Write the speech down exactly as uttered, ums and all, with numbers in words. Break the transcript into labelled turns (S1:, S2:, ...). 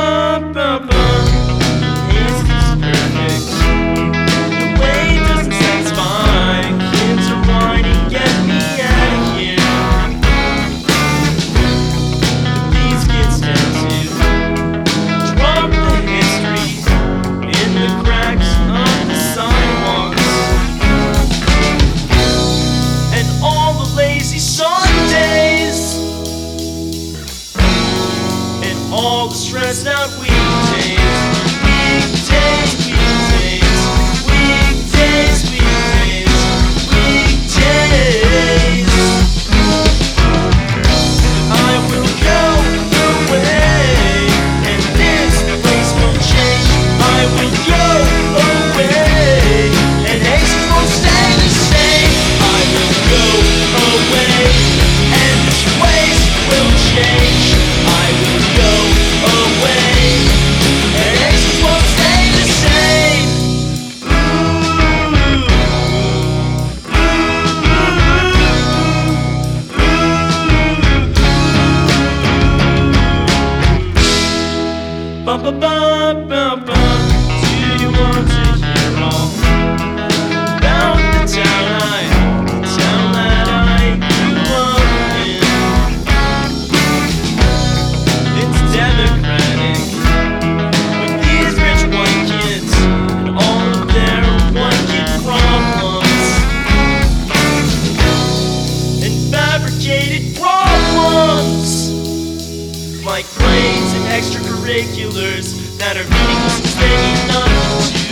S1: ba ba ba. This is perfect. The way doesn't satisfy. Kids are whining, get me out of here. These kids tend to drop the history in the cracks of the sidewalks, and all the lazy Sundays, and all the stressed out weekdays. Weekdays, weekdays, weekdays, weekdays, weekdays. I will go away, and this place will change. I will go away, and Aces won't stay the same. I will go away, and this place will change. I will go away, and Aces won't stay the same. Ba ba ba ba ba. Do you want to hear all about the town I, the town that I grew up in? It's democratic, with these rich white kids and all of their one-kid problems and fabricated problems, like grades and extracurriculars that are meaningless and staying none to